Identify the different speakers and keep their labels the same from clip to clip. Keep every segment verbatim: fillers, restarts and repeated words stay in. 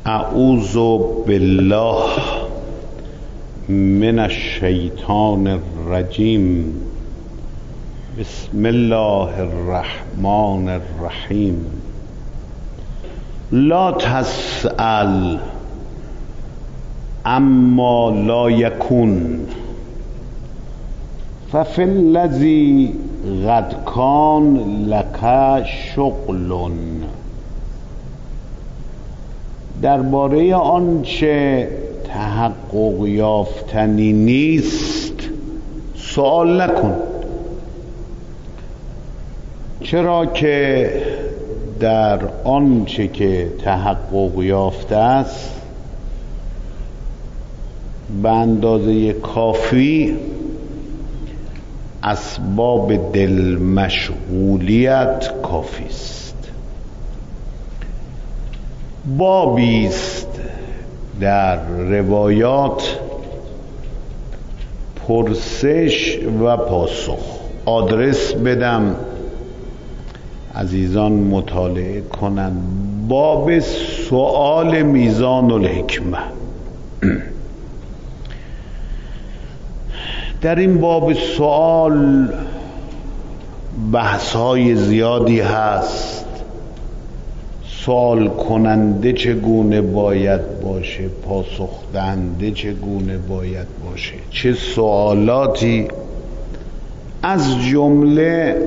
Speaker 1: اعوذ بالله من الشیطان الرجیم. بسم الله الرحمن الرحیم. لا تسأل اما لا یکون ففی الذی قد کان لک شغل. درباره آنچه تحقق یافتنی نیست سوال نکن، چرا که در آنچه که تحقق یافته است به اندازه کافی اسباب دل مشغولیت کافی است. بابی است در روایات پرسش و پاسخ. آدرس بدم عزیزان مطالعه کنند. باب سؤال میزان الحکمه. در این باب سؤال بحث‌های زیادی هست. سوال کننده چگونه باید باشه، پاسخ دهنده چگونه باید باشه، چه سوالاتی، از جمله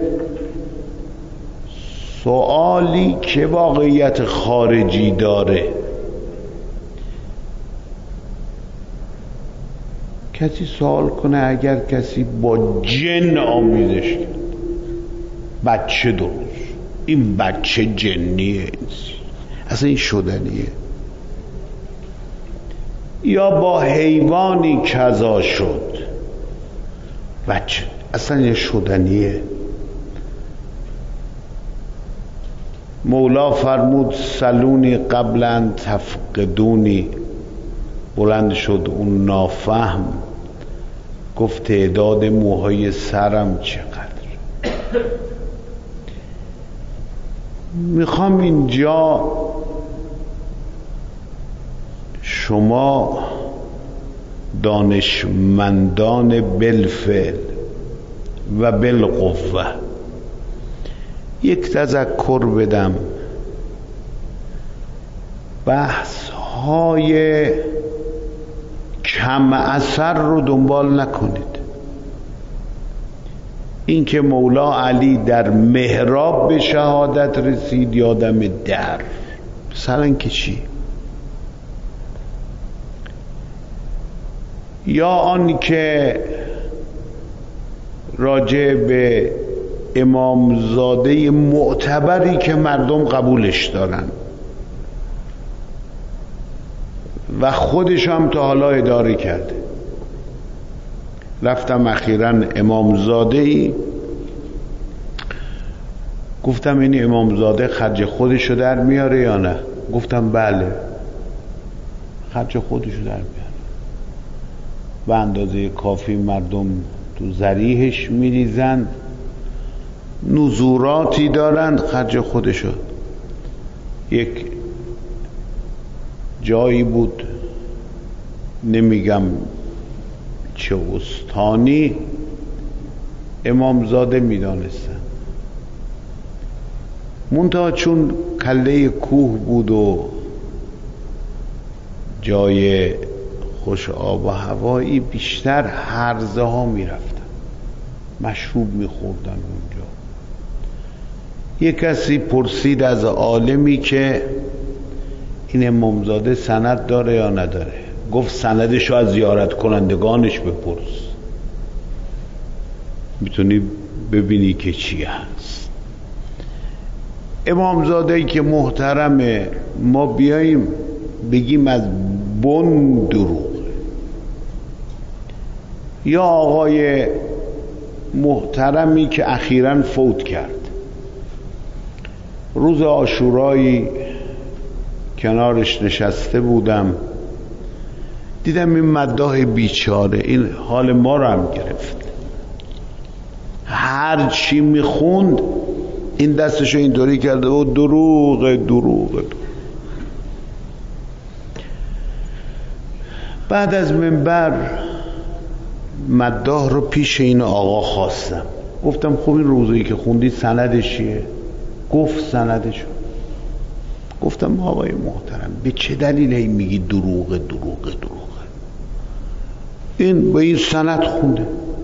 Speaker 1: سوالی که واقعیت خارجی داره. کسی سوال کنه اگر کسی با جن آمیزش کرد، بچه درست، این بچه جنیه، اصلا این شدنیه، یا با حیوانی کذا شد، بچه اصلا این شدنیه. مولا فرمود سلونی قبل ان تفقدونی. بلند شد اون نافهم، گفت تعداد موهای سرم چقدر. میخوام اینجا شما دانشمندان بالفعل و بالقوه یک تذکر بدم. بحث های کم اثر رو دنبال نکنید. این که مولا علی در محراب به شهادت رسید یادم در مثلا که چی، یا آن که راجع به امامزاده معتبری که مردم قبولش دارن و خودش هم تا حالا اداره کرده. رفتم اخیراً امامزاده ای، گفتم این امامزاده خرج خودشو در میاره یا نه؟ گفتم بله خرج خودشو در میاره، به اندازه کافی مردم تو ذریحش میریزن، نزوراتی دارن، خرج خودشو. یک جایی بود نمیگم چه استانی، امامزاده میدانستن، منتها چون کله کوه بود و جای خوش آب و هوایی، بیشتر هرزه ها میرفتن، مشروب میخوردن اونجا. یک کسی پرسید از عالمی که این امامزاده سند داره یا نداره؟ گفت سندشو از زیارت کنندگانش بپرس، میتونی ببینی که چی هست. امامزاده ای که محترمه، ما بیاییم بگیم از بن دروغ. یا آقای محترمی که اخیراً فوت کرد، روز عاشورایی کنارش نشسته بودم، دیدم این مداح بیچاره این حال ما رو هم گرفت. هر چی میخوند این دستشو اینطوری کرده و دروغ دروغ دروغ. بعد از منبر مداح رو پیش این آقا خواستم، گفتم خب این روزایی که خوندید سندش چیه؟ گفت سندشو. گفتم آقای محترم به چه دلیل هی میگی دروغه دروغه دروغه؟ این به این سند خونده.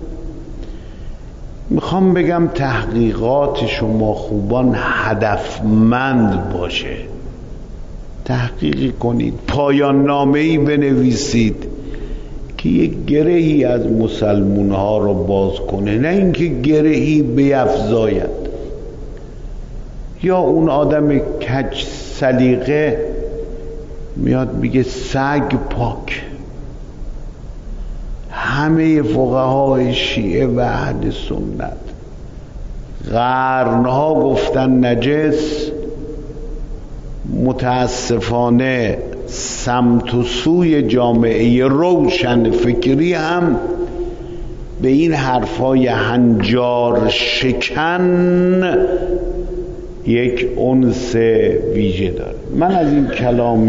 Speaker 1: میخوام بگم تحقیقات شما خوبان هدفمند باشه، تحقیقی کنید، پایان نامه‌ای بنویسید که یک گرهی از مسلمون ها رو باز کنه، نه اینکه گرهی بیفزاید. یا اون آدم کج سلیقه میاد میگه سگ پاک. همه فقهای شیعه و اهل سنت قرنها گفتن نجس، متاسفانه سمت و سوی جامعه روشن فکری هم به این حرفای هنجار شکن یک انس ویژه داره. من از این کلام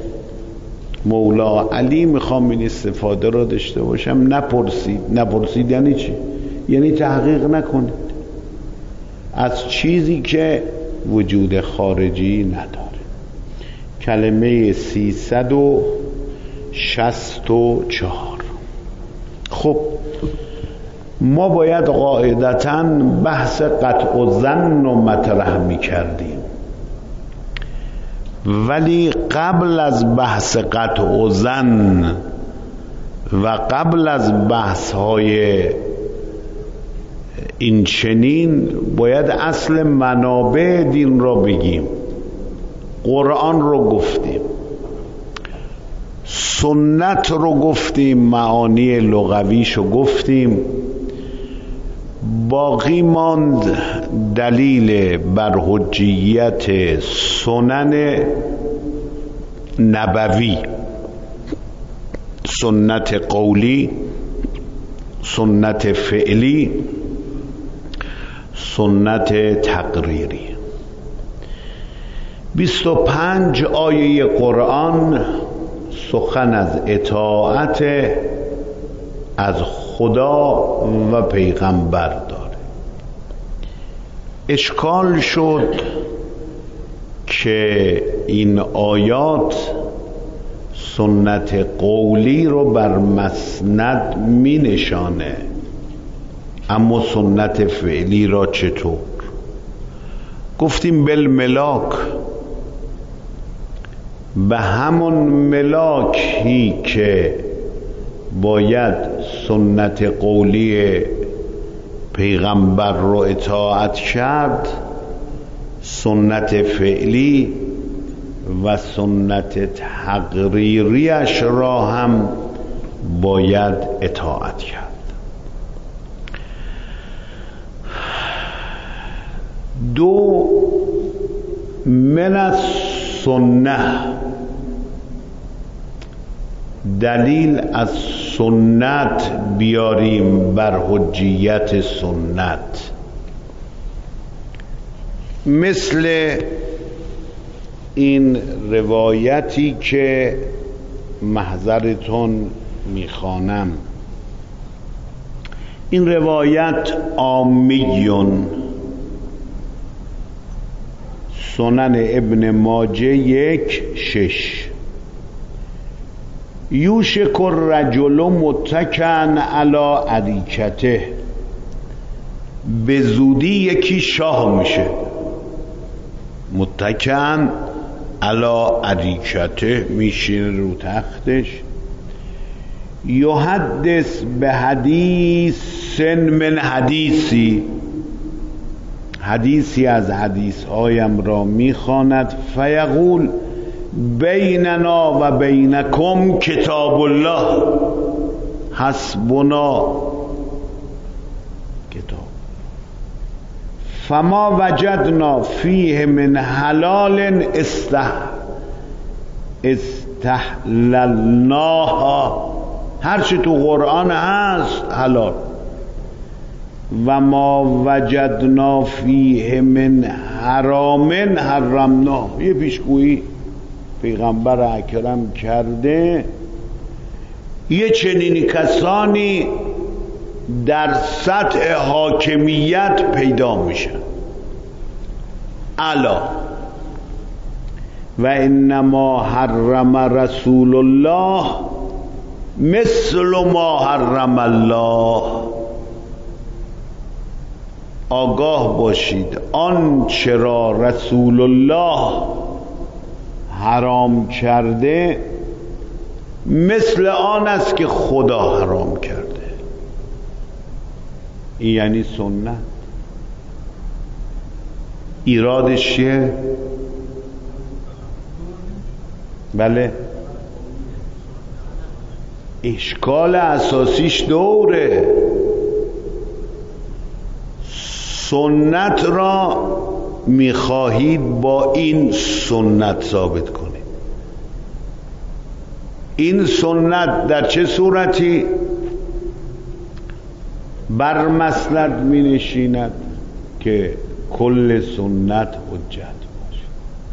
Speaker 1: مولا علی میخوام این استفاده را داشته باشم. نپرسید. نپرسید یعنی چی؟ یعنی تحقیق نکنید از چیزی که وجود خارجی نداره. کلمه سیصد و شصت و چهار. خب ما باید قاعدتاً بحث قطع و ظن و مطرح می کردیم، ولی قبل از بحث قطع و ظن و قبل از بحث های این چنین باید اصل منابع دین را بگیم. قرآن رو گفتیم، سنت رو گفتیم، معانی لغویش رو گفتیم، باقی ماند دلیل بر حجیت سنن نبوی، سنت قولی، سنت فعلی، سنت تقریری. بیست و پنج آیه قرآن سخن از اطاعت از خدا و پیغمبر داره. اشکال شد که این آیات سنت قولی رو بر مسند می نشانه، اما سنت فعلی را چطور؟ گفتیم بالملاک، به همون ملاکی که باید سنت قولی پیغمبر رو اطاعت کرد، سنت فعلی و سنت تقریریش را هم باید اطاعت کرد. دو، من السنه، دلیل از سنت بیاریم بر حجیت سنت. مثل این روایتی که محضرتون میخوانم. این روایت عامیون، سنن ابن ماجه یک شش. یوشک الرجل متکئا علی اریکته، به زودی یکی شاه میشه. متکئا علی اریکته، میشینه رو تختش. یحدث به حدیث من حدیثی، حدیثی از حدیث هایم را میخواند. فیقول بیننا و بینکم کتاب الله حسبنا کتاب، فما وجدنا فیه من حلال استه استحللناها، هرچی تو قرآن هست حلال. و ما وجدنا فیه من حرام حرمناه، یه پیشگویی پیغمبر اکرم کرده یه چنین کسانی در سطح حاکمیت پیدا میشن. الا و انما حرم رسول الله مثل ما حرم الله. آگاه باشید آنچه را رسول الله حرام کرده مثل آن است که خدا حرام کرده. این یعنی سنت. ایرادش چیه؟ بله، اشکال اساسیش دوره. سنت را میخواهید با این سنت ثابت کنید. این سنت در چه صورتی؟ بر مسند می نشیند که کل سنت حجت باشه.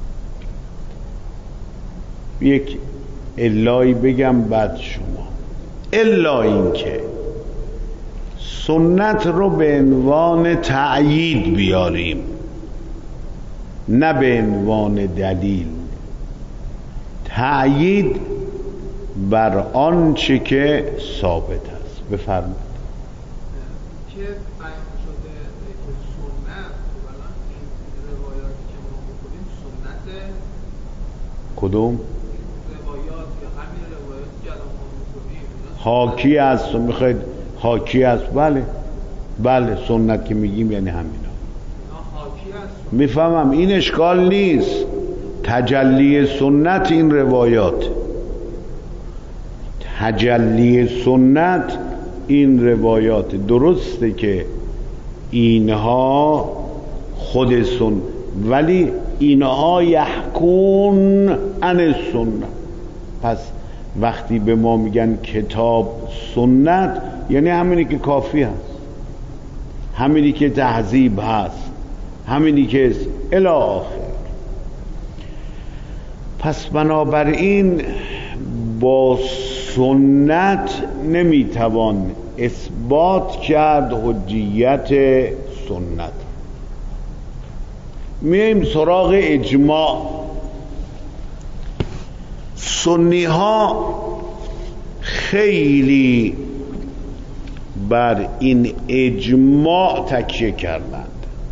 Speaker 1: یک الایی بگم بعد شما. الا این که سنت رو به عنوان تأیید بیاریم نه به عنوان دلیل. تأیید بر آنچه که ثابت است. بفرمایید.
Speaker 2: که بیان شده که سنت اولا این روایاتی که ما می‌خونیم سنت
Speaker 1: کدوم؟
Speaker 2: روایات یا همین روایاتی که الان ما می‌خونیم
Speaker 1: حاکی است. میخواید حاکی است؟ بله بله، سنت که میگیم یعنی همینا.
Speaker 2: حاکی است.
Speaker 1: میفهمم، این اشکال نیست. تجلی سنت این روایات، تجلی سنت این روایات. درسته که اینها خود سن، ولی اینها یحکون عن السنت. پس وقتی به ما میگن کتاب سنت یعنی همینی که کافی هست، همینی که تهذیب هست، همینی که الی آخر. پس بنابراین با سنت نمیتوان اثبات کرد حجیت سنت. میایم سراغ اجماع. سنی ها خیلی بر این اجماع تکیه کردند.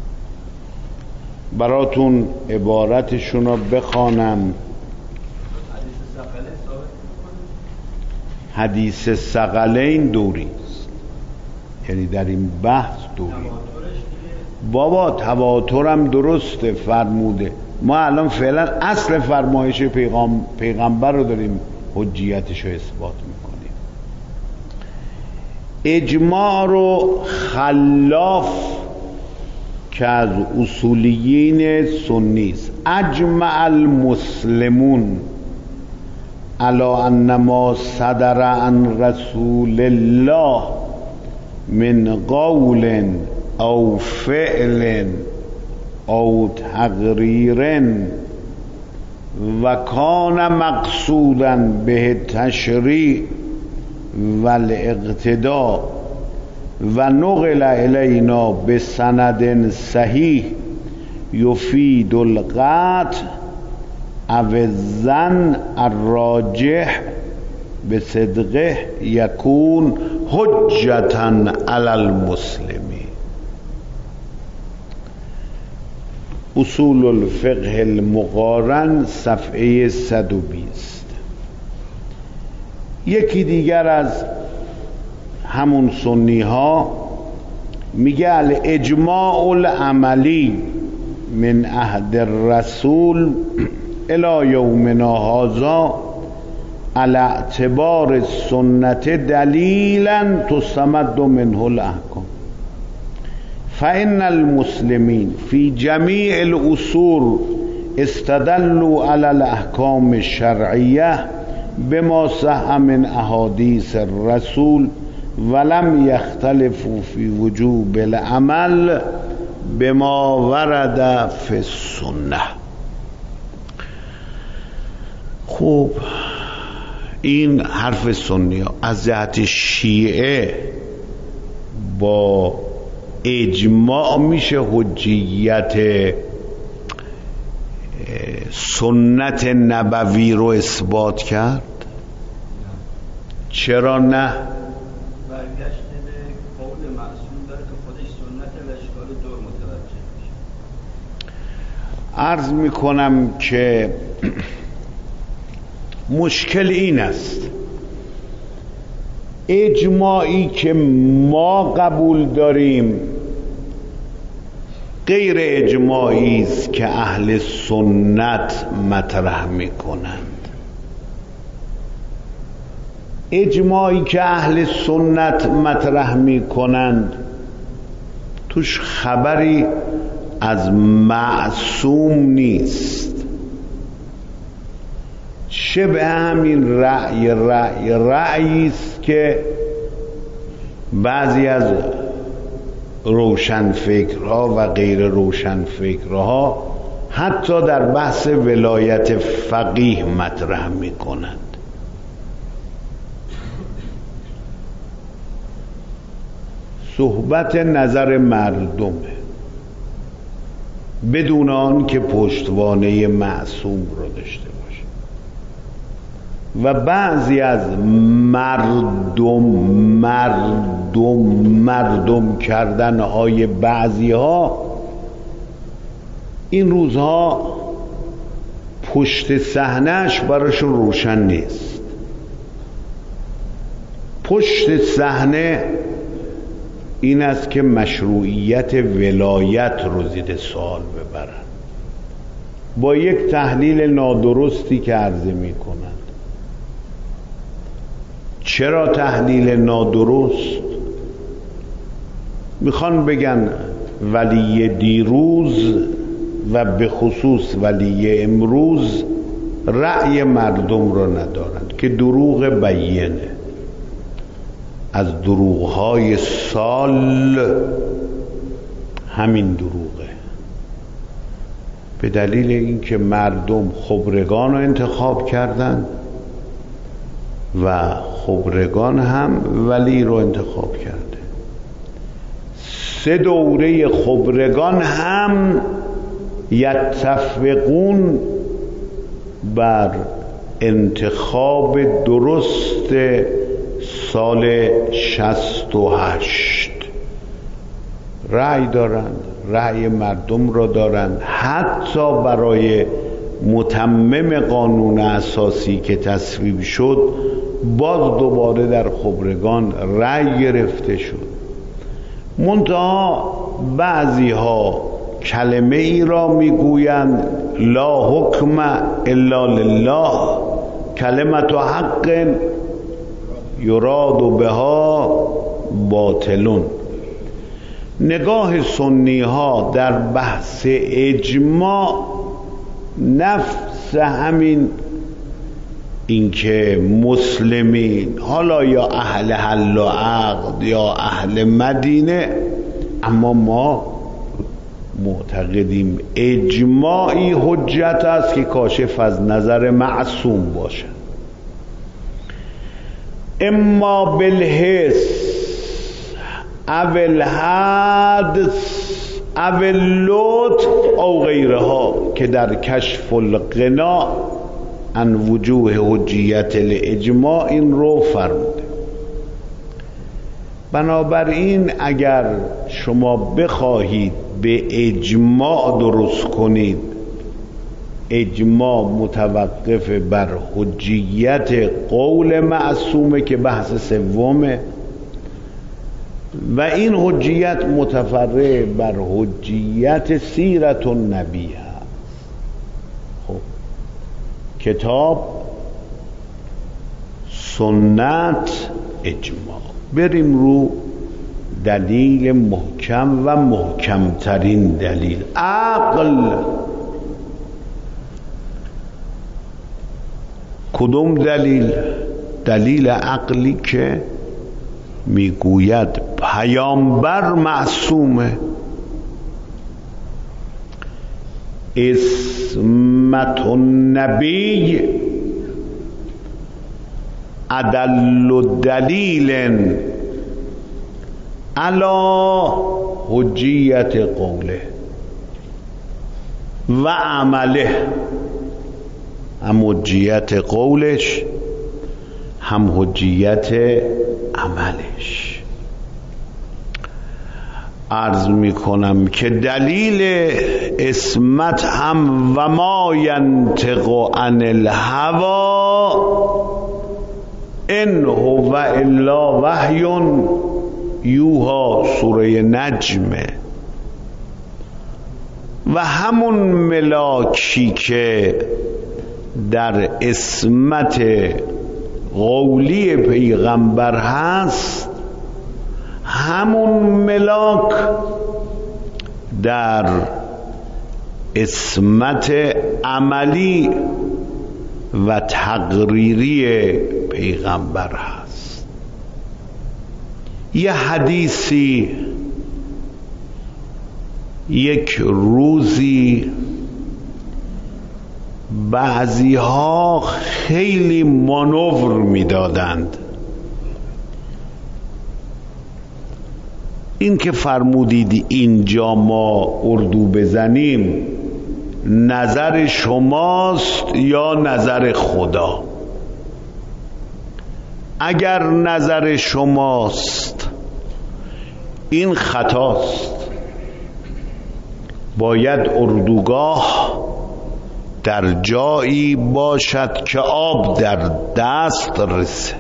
Speaker 1: براتون عبارتشون رو بخوانم. حدیث ثقلین دوری است، یعنی در این بحث دوری. بابا تواترم درسته فرموده. ما الان فعلا اصل فرمایش پیغام پیغمبر رو داریم حجیتش رو اثبات میکنیم. اجماع رو خلاف که از اصولیین سنی است. اجمع المسلمون علی ان ما صدر عن رسول الله من قول او فعل او تقریر و کان مقصودا به تشریع و الاقتداء و نقل الینا به سند صحیح یفید القطع او الظن الراجح به صدقه یکون حجتا علی المسلمین. اصول الفقه المقارن صفحه صد و بیست. یکی دیگر از همون سنی ها میگه الاجماع العملی من عهد الرسول الى یومنا هذا على اعتبار السنت دلیلا تستمد منه الاحکام فإن المسلمين في جميع الأصول استدلوا على الأحكام الشرعية بما صح من أحاديث الرسول ولم يختلفوا في وجوب العمل بما ورد في السنة. خوب، این حرف سنی ها. از جهت شیعه با اجماع میشه حجیت سنت نبوی رو اثبات کرد؟ چرا نه؟
Speaker 3: برگشت به قول معصوم داره که خودش سنت و اشکال دور متوجه میشه.
Speaker 1: عرض میکنم که مشکل این است، اجماعی که ما قبول داریم غیر اجماعی است که اهل سنت مطرح میکنند. اجماعی که اهل سنت مطرح میکنند توش خبری از معصوم نیست، شبه همین رأی رأی رأیی است که بعضی از روشنفکرها و غیر روشنفکرها حتی در بحث ولایت فقیه مطرح میکنند. صحبت نظر مردمه بدون آن که پشتوانه معصوم رو داشته باشه و بعضی از مردم مردم مردم کردن های بعضی ها این روزها پشت صحنه‌اش براشون روشن نیست. پشت صحنه این است که مشروعیت ولایت رو زیر سوال ببرن با یک تحلیل نادرستی که عرضه می کنند. چرا تحلیل نادرست؟ میخوان بگن ولی دیروز و به خصوص ولی امروز رأی مردم رو ندارند که دروغ بیینه، از دروغهای سال همین دروغه، به دلیل اینکه مردم خبرگان رو انتخاب کردن و خبرگان هم ولی رو انتخاب کرده. سه دوره خبرگان هم یتفقون بر انتخاب درست سال شصت و هشت رأی دارند، رأی مردم را دارند. حتی برای متمم قانون اساسی که تصویب شد باز دوباره در خبرگان رأی گرفته شد. منتها بعضی ها کلمه ای را میگویند لا حکم الا لله کلمت حق یراد بها باطلون. نگاه سنی ها در بحث اجماع نفس همین اینکه مسلمین حالا یا اهل حل و عقد یا اهل مدینه، اما ما معتقدیم اجماعی حجت است که کاشف از نظر معصوم باشه، اما بالحس او الحدس او اللطف او غیرها که در کشف الغنا عن وجوه حجیت الاجماع این رو فرموده. بنابراین اگر شما بخواهید به اجماع درست کنید، اجماع متوقف بر حجیت قول معصومه که بحث سومه و این حجیت متفرع بر حجیت سیرت النبی هست. خب کتاب، سنت، اجماع. بریم رو دلیل محکم و محکمترین دلیل، عقل. کدوم دلیل؟ دلیل عقلی که میگوید پیامبر معصومه، اسمت النبی ادل دلیل علی حجیت قوله و عمله، هم حجیت قولش هم حجیت عملش. عرض می کنم که دلیل عصمت هم و ما ینطق عن الهوی ان هو الا وحی یوحی، سوره نجمه. و همون ملاکی که در عصمت قولی پیغمبر هست، همون ملاک در عصمت عملی و تقریری پیغمبر هست. یه حدیثی یک روزی بعضی ها خیلی مانور میدادند، این که فرمودید اینجا ما اردو بزنیم نظر شماست یا نظر خدا؟ اگر نظر شماست این خطاست، باید اردوگاه در جایی باشد که آب در دست رسه.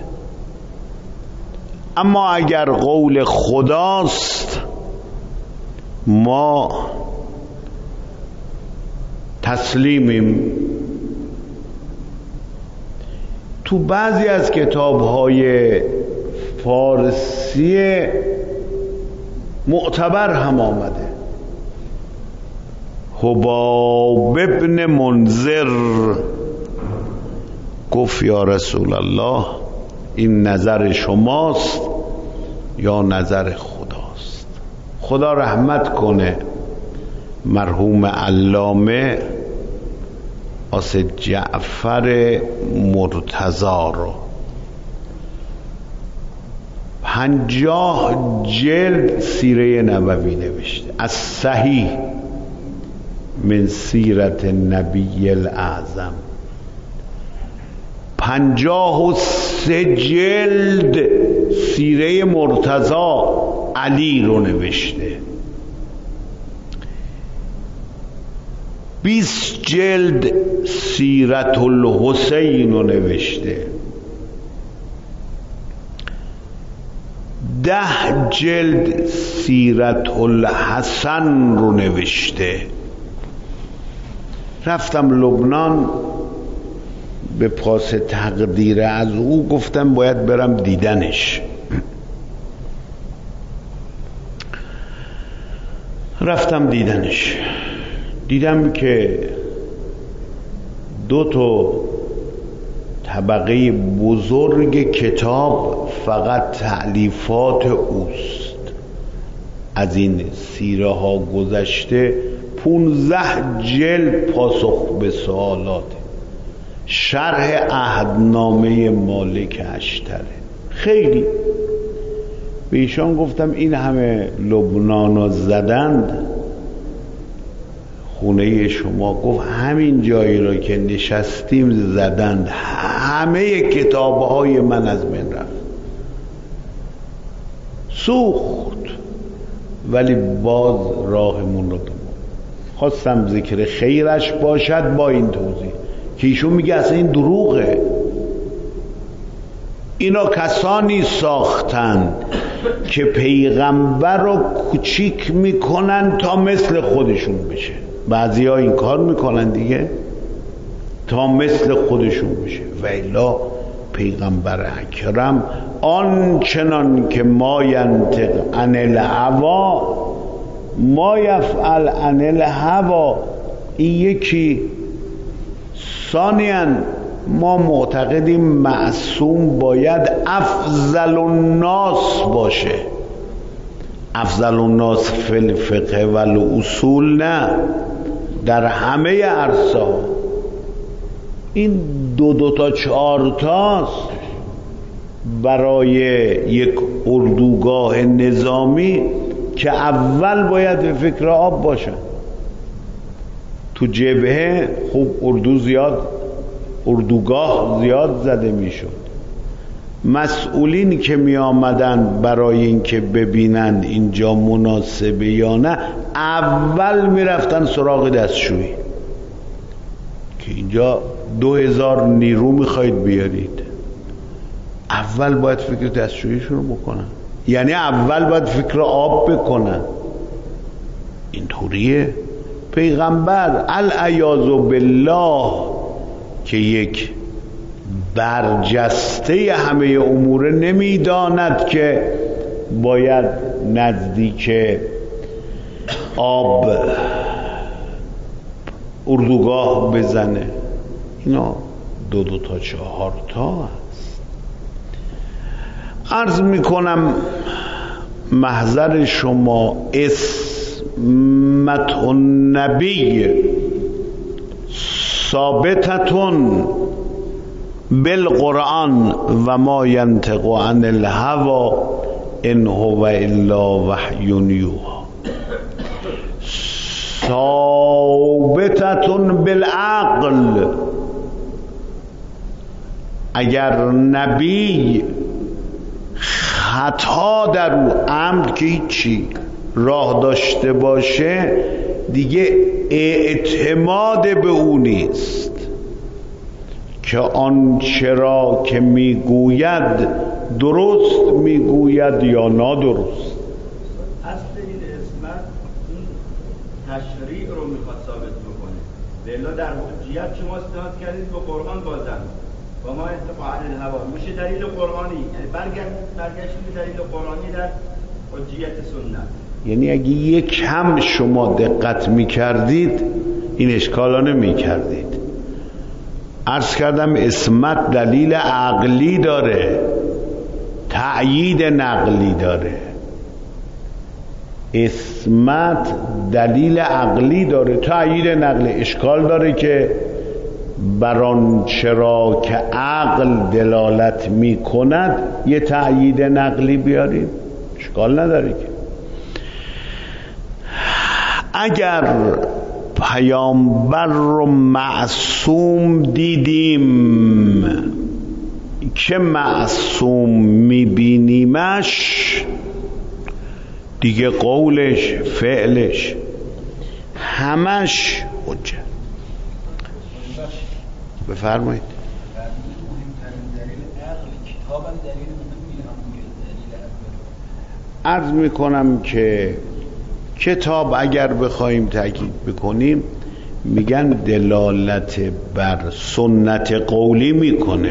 Speaker 1: اما اگر قول خداست ما تسلیمیم. تو بعضی از کتاب‌های فارسی معتبر هم آمده، حباب ابن منذر گفت یا رسول الله این نظر شماست یا نظر خداست؟ خدا رحمت کنه مرحوم علامه آصف جعفر مرتضی رو. پنجاه جلد سیره نبوی نوشته، از صحیح من سیرت نبی الاعظم. پنجاه و سه جلد سیره مرتضی علی رو نوشته، بیست جلد سیرت الحسین رو نوشته، ده جلد سیرت الحسن رو نوشته. رفتم لبنان به پاس تقدیر از او، گفتم باید برم دیدنش. رفتم دیدنش، دیدم که دو تا طبقه بزرگ کتاب فقط تألیفات اوست. از این سیره ها گذشته پونزده جلد پاسخ به سوالات، شرح عهدنامه مالک اشتره. خیلی به ایشان گفتم این همه لبنان رو زدند، خونه شما؟ گفت همین جایی را که نشستیم زدند، همه کتابهای من از من رفت. سوخت، ولی باز راهمون رو دمون. خواستم ذکر خیرش باشد با این توضیح که ایشون میگه اصلا این دروغه، اینا کسانی ساختن که پیغمبر رو کوچیک میکنن تا مثل خودشون بشه. بعضی ها این کار میکنن دیگه تا مثل خودشون بشه. و الا پیغمبر اکرم آنچنان که ما ینطق عن الهوی ما یفعل عن الهوی، این یکی. ثانیاً ما معتقدیم معصوم باید افضل الناس باشه. افضل الناس فی الفقه و الاصول نه، در همه عرصه. این دو دو تا چهار تاست. برای یک اردوگاه نظامی که اول باید به فکر آب باشن. تو جبهه خوب اردو زیاد اردوگاه زیاد زده میشد. مسئولین که می آمدن برای اینکه ببینن اینجا مناسبه یا نه، اول می رفتن سراغ دستشویی که اینجا دو هزار نیرو می خواهید بیارید، اول باید فکر دستشویی شروع بکنن، یعنی اول باید فکر آب بکنن. اینطوریه. پیغمبر العیاذ بالله که یک برجسته همه امور نمیداند که باید نزدیک آب اردوگاه بزنه. اینا دو دو تا چهار تا هست. عرض میکنم محضر شما اسمت النبی ثابتتون بالقرآن و ما ینطق عن الهوى ان هو الا وحی یوحی. ثابتتون بالعقل. اگر نبی خطا در او عمد که هیچی راه داشته باشه دیگه اعتماد به او نیست که آنچه را که میگوید درست میگوید یا نادرست.
Speaker 3: اصل این اسمت این تشریع رو میخواد ثابت بکنه. بلا در حجیت شما استناد کردید به قرآن بازم و ما ینطق عن الهوی میشه دلیل قرآنی، یعنی برگشتید به دلیل قرآنی در حجیت سنت.
Speaker 1: یعنی اگه یک کم شما دقت میکردید این اشکالا نمیکردید. عرض کردم اسمت دلیل عقلی داره، تأیید نقلی داره. اسمت دلیل عقلی داره، تأیید نقلی. اشکال داره که بر آنچه را که عقل دلالت می کند یه تأیید نقلی بیاریم، اشکال نداره که. اگر پیامبر رو معصوم دیدیم که معصوم میبینیمش، دیگه قولش فعلش همش حجت. بفرمایید. عرض میکنم که کتاب اگر بخوایم تاکید بکنیم میگن دلالت بر سنت قولی میکنه،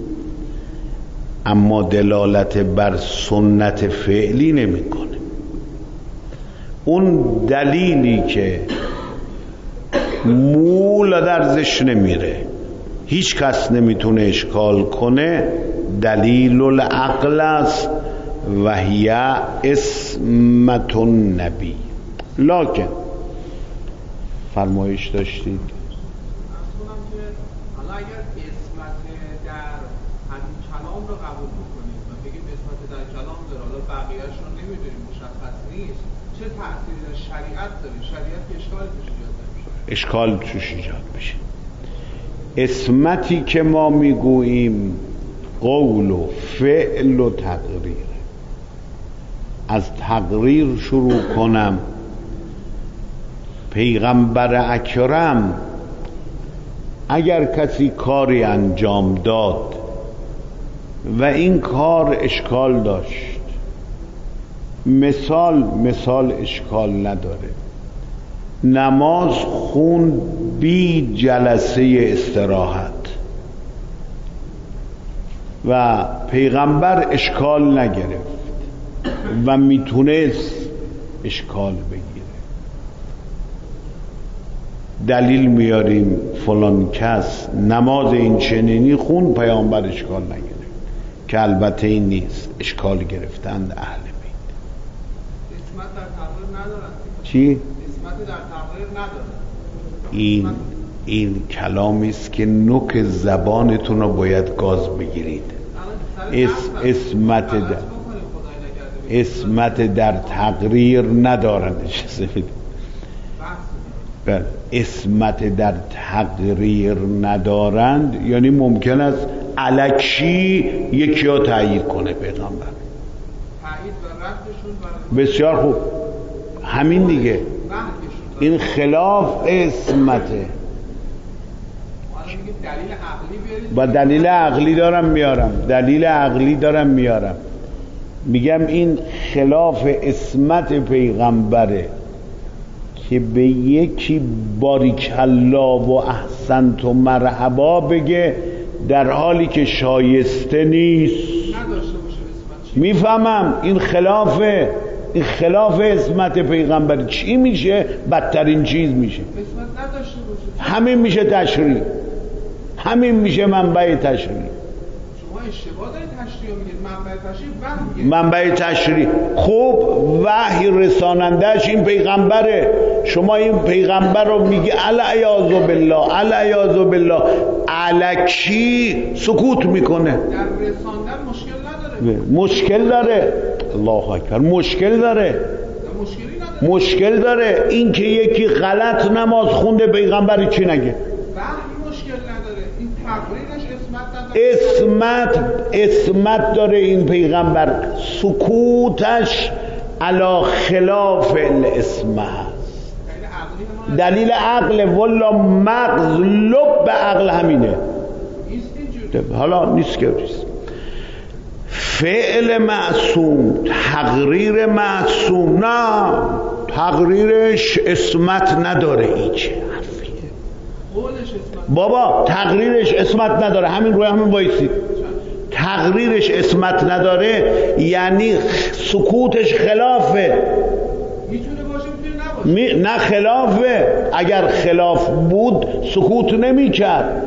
Speaker 1: اما دلالت بر سنت فعلی نمیکنه. اون دلیلی که مول درزش نمیره، هیچ کس نمیتونه اشکال کنه، دلیل العقل است و هی اسمت النبی. لکن فرمایش داشتید؟
Speaker 2: اصلا که حالا اگر اسمت در همین کلام رو قبول بکنید و بگید اسمت در کلام داره، حالا بقیه‌اش رو نمیدونیم، مشخص نیست، چه تأثیری در شریعت داره؟ شریعت که اشکال توش ایجاد نمیشه.
Speaker 1: اشکال توش ایجاد میشه. اسمتی که ما میگوییم قول و فعل و تقریر. از تقریر شروع کنم. پیغمبر اکرم اگر کسی کاری انجام داد و این کار اشکال داشت، مثال مثال اشکال نداره، نماز خون بی جلسه استراحت و پیغمبر اشکال نگرفت و میتونست اشکال بگیره، دلیل میاریم فلان کس نماز این چنینی خون، پیامبر اشکال نگرفت، که البته این نیست، اشکال گرفتند اهل بیت.
Speaker 2: اسمت در تقریر ندارن.
Speaker 1: چی؟
Speaker 2: اسمت در تقریر ندارن.
Speaker 1: این این کلامی است که نوک زبانتون رو باید گاز بگیرید.
Speaker 2: الان
Speaker 1: اس اسمت در اسمت در تقریر ندارندش سفید بله اسمت در تقریر ندارند یعنی ممکن است الکی یکی ها تأیید کنه پیغمبر بسیار خوب همین دیگه این خلاف اسمته با دلیل عقلی دارم میارم دلیل عقلی دارم میارم میگم این خلاف اسمت پیغمبره که به یکی باریکالله و احسنت و مرحبا بگه در حالی که شایسته نیست میفهمم این خلاف این خلاف اسمت پیغمبر چی میشه بدترین چیز میشه همین میشه تشریع همین میشه منبع تشریع
Speaker 2: شما اشتباه دارید تشریع میگید منبع تشریع وحی
Speaker 1: منبع تشریع خوب وحی رسانندهش این پیغمبره شما این پیغمبر رو میگی العیاذ بالله العیاذ بالله الکی سکوت میکنه
Speaker 2: در رساندن مشکل نداره
Speaker 1: مشکل داره الله اکبر مشکل داره مشکل داره این که یکی غلط نماز خونده پیغمبر چی نگه
Speaker 2: وحی مشکل نداره این تقریرش اسمت نداره
Speaker 1: اسمت اسمت داره این پیغمبر سکوتش علا خلاف الاسمه دلیل عقل والا مغز لب به عقل همینه حالا نیست که نیست فعل معصوم تقریر معصوم نه تقریرش اسمت نداره هیچ حرفیه بابا تقریرش اسمت نداره همین روی همین وایسید تقریرش اسمت نداره یعنی سکوتش خلافه
Speaker 2: میتونه باشه میتونه نباشه
Speaker 1: می... نه خلافه اگر خلاف بود سکوت نمی کرد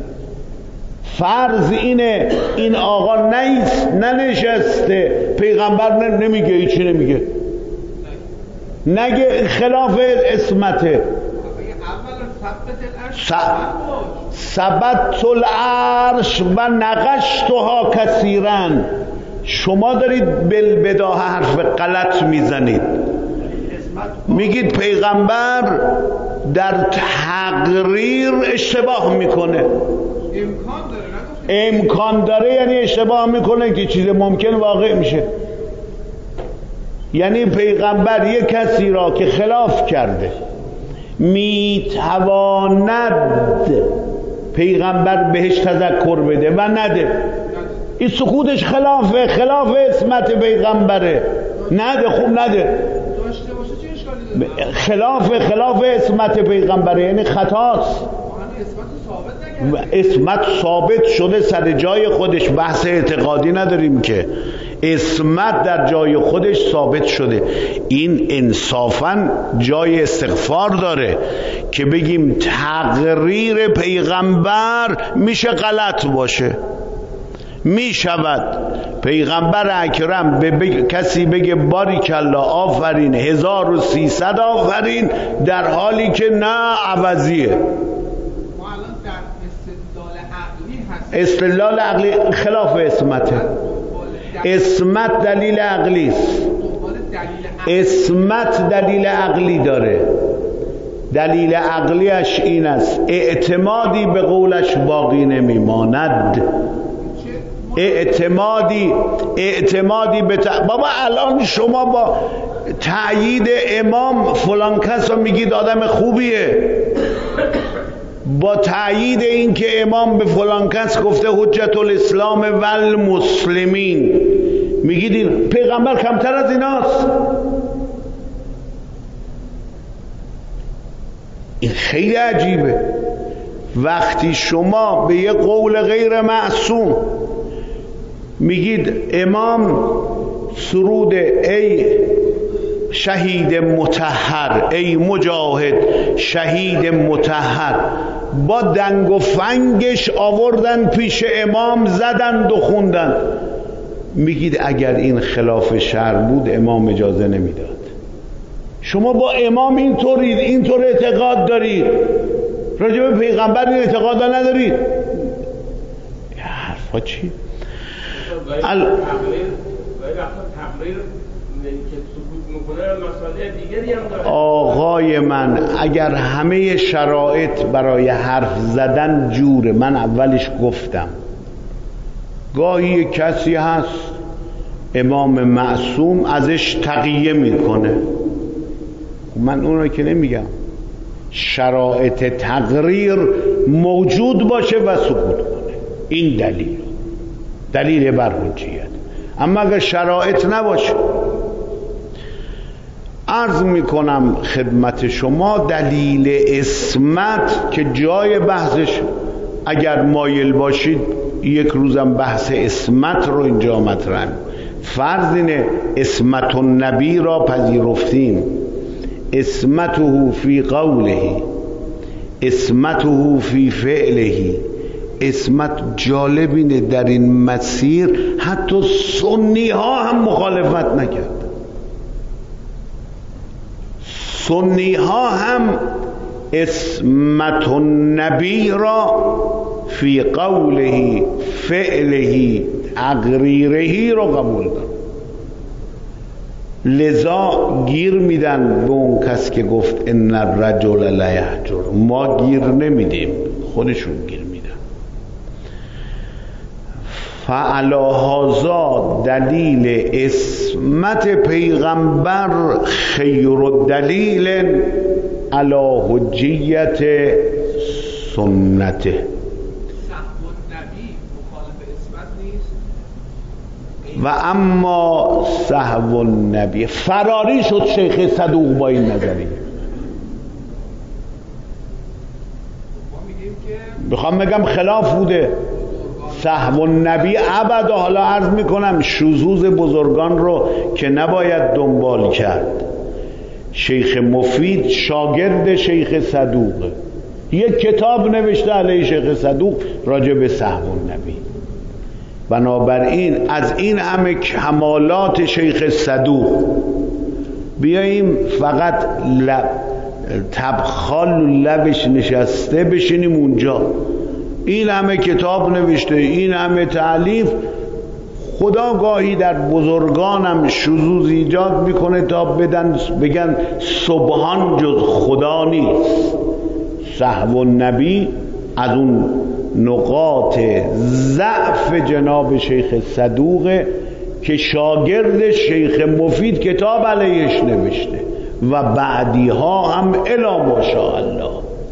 Speaker 1: فرض اینه این آقا نیست ننشسته پیغمبر نمیگه هیچی نمیگه نگه خلاف اسمته ثبت العرش و نقشتها کثیرا شما دارید بالبداهه حرف غلط میزنید میگید پیغمبر در تقریر اشتباه میکنه
Speaker 2: امکان داره
Speaker 1: امکان داره یعنی اشتباه میکنه که چیز ممکن واقع میشه یعنی پیغمبر یک کسی را که خلاف کرده میتواند پیغمبر بهش تذکر بده و نده این سکوتش خلافه خلاف اسمت پیغمبره نده خوب نده
Speaker 2: داشته باشه چه اشکالی داره
Speaker 1: خلاف خلاف اسمت پیغمبره یعنی خطاست اسمت ثابت شده سر جای خودش بحث اعتقادی نداریم که اسمت در جای خودش ثابت شده این انصافا جای استغفار داره که بگیم تقریر پیغمبر میشه غلط باشه میشود پیغمبر اکرم به بگ... کسی بگه باریکالله آفرین هزار و سیصد آفرین در حالی که نه عوضیه استدلال عقلی خلاف اسمته اسمت دلیل عقلی است اسمت دلیل عقلی داره دلیل عقلیش این است اعتمادی به قولش باقی نمیماند اعتمادی اعتمادی به ت... بابا الان شما با تأیید امام فلان کس رو میگید آدم خوبیه با تأیید این که امام به فلان کس گفته حجت الاسلام و المسلمین میگید این پیغمبر کمتر از ایناست این خیلی عجیبه وقتی شما به یه قول غیر معصوم میگید امام سرود ای شهید مطهر ای مجاهد شهید مطهر با دنگ و فنگش آوردن پیش امام زدند و خوندن میگید اگر این خلاف شرع بود امام اجازه نمیداد شما با امام اینطورید اینطور اعتقاد دارید راجع به پیغمبر این اعتقاد ندارید حرفا چی؟
Speaker 4: ال... تقریر گاهی وقتا تقریر که سکوت میکنه مسئله دیگری هم داره.
Speaker 1: آقای من اگر همه شرایط برای حرف زدن جوره، من اولش گفتم گاهی کسی هست امام معصوم ازش تقیه میکنه، من اون رو که نمیگم، شرایط تقریر موجود باشه و سکوت کنه، این دلیل دلیل بر حجیت. اما اگر شرایط نباشه، عرض میکنم خدمت شما دلیل عصمت که جای بحثش اگر مایل باشید یک روزم بحث عصمت رو اینجا مطرح. فرض اینه عصمت النبی را پذیرفتیم، عصمته فی قوله، عصمته فی فعله. عصمت جالب اینه در این مسیر حتی سنی ها هم مخالفت نکرد، سنی ها هم عصمت النبی را فی قوله فعله تقریره را قبول دارن. لذا گیر میدن به اون کس که گفت ان الرجل لا یهجر، ما گیر نمیدیم، خودشون گیر میدن. فعلا هذا دلیل عصمت پیغمبر خیر دلیل علی حجیت سنته. و اما سهو النبی، فراری شد شیخ صدوق با این نظریه. بخوام بگم خلاف بوده سهو النبی ابدا. حالا عرض میکنم شذوذ بزرگان رو که نباید دنبال کرد. شیخ مفید شاگرد شیخ صدوقه، یک کتاب نوشته علیه شیخ صدوق راجع به سهو النبی. بنابراین از این همه کمالات شیخ صدوق بیاییم فقط لب تبخال لبش نشسته بشینیم اونجا؟ این همه کتاب نوشته، این همه تألیف، خدا گاهی در بزرگانم شذوذ ایجاد میکنه تا بدن بگن سبحان جز خدا نیست. سهو النبی از اون نقاط ضعف جناب شیخ صدوقه که شاگرد شیخ مفید کتاب علیهش نوشته و بعدی ها هم الا ماشاءالله.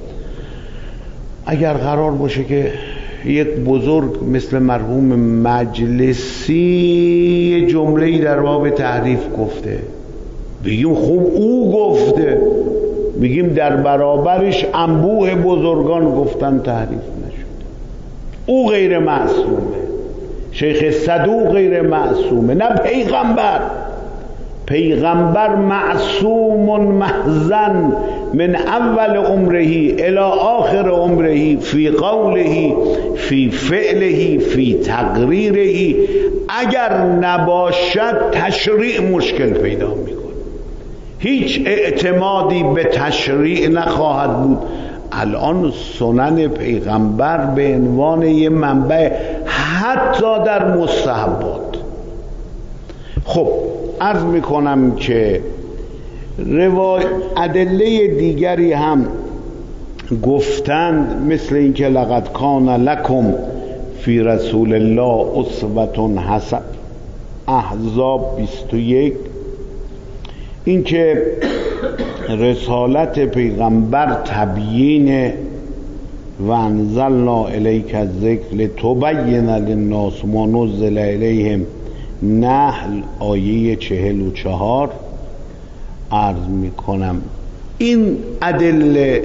Speaker 1: اگر قرار باشه که یک بزرگ مثل مرحوم مجلسی یه جمله‌ای در باب تحریف گفته، بگیم خوب او گفته، بگیم در برابرش انبوه بزرگان گفتن تحریف نشد. او غیر معصومه، شیخ صدوق غیر معصومه، نه پیغمبر. پیغمبر معصوم محزن من اول عمره الی آخر عمره فی قوله فی فعله فی تقریره. اگر نباشد تشریع مشکل پیدا میکنه، هیچ اعتمادی به تشریع نخواهد بود. الان سنن پیغمبر به عنوان یه منبع حتی در مستحبات. خب عرض میکنم که روای ادله دیگری هم گفتند، مثل اینکه لقد کان لکم فی رسول الله اسوة حسنه، احزاب بیست و یک، اینکه رسالت پیغمبر تبیین و انزلنا الیک الذکر لتبین للناس ما نزل الیهم، نحل آیه چهل و چهار. عرض میکنم این ادله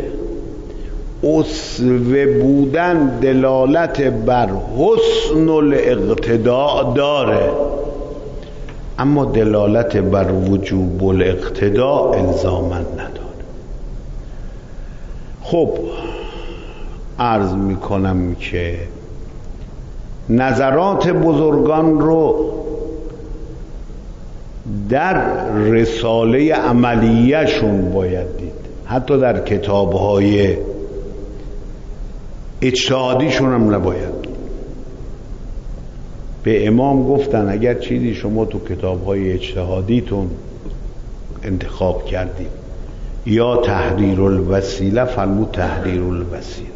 Speaker 1: اسوه بودن دلالت بر حسن الاقتداء داره، اما دلالت بر وجوب الاقتداء الزاما نداره. خب عرض میکنم که نظرات بزرگان رو در رساله عملیه‌شون باید دید، حتی در کتاب‌های اجتهادیشون هم نباید. به امام گفتن اگر چیزی شما تو کتاب‌های اجتهادیتون انتخاب کردید یا تحریر الوسیله فرمود تحریر الوسیله.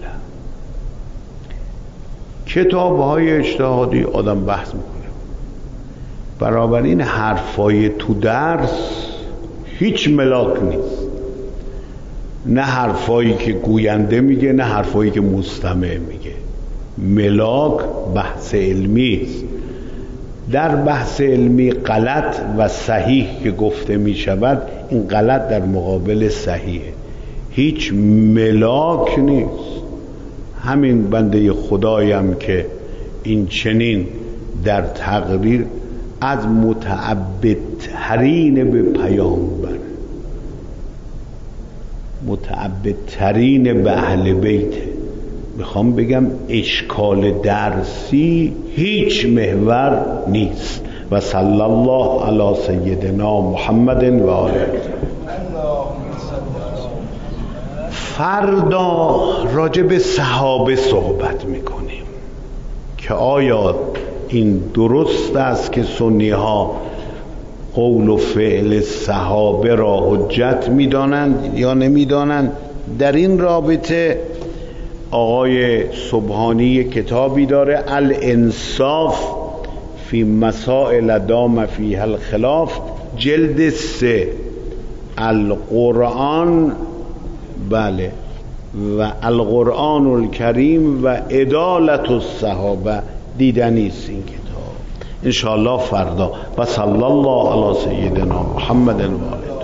Speaker 1: کتاب‌های اجتهادی آدم بحث میکنه، برابر این حرفای تو درس هیچ ملاک نیست، نه حرفایی که گوینده میگه نه حرفایی که مستمع میگه. ملاک بحث علمی است. در بحث علمی غلط و صحیح که گفته میشود، این غلط در مقابل صحیحه، هیچ ملاک نیست. همین بنده خدایم که این چنین در تقریر از متعبدترین به پیامبر، متعبدترین به اهل بیت، میخوام بگم اشکال درسی هیچ محور نیست. و صلی الله علی سیدنا محمد و آله. فردا راجع به صحابه صحبت میکنیم که آیا این درست است که سنی ها قول و فعل صحابه را حجت میدانند یا نمیدانند. در این رابطه آقای سبحانی کتابی داره، الانصاف فی مسائل دام فیها الخلاف، جلد سه، القرآن، بله، و القرآن الکریم و عدالت الصحابه. دیدنی است این کتاب انشاءالله فردا. و صلی الله علی سیدنا محمد و آله.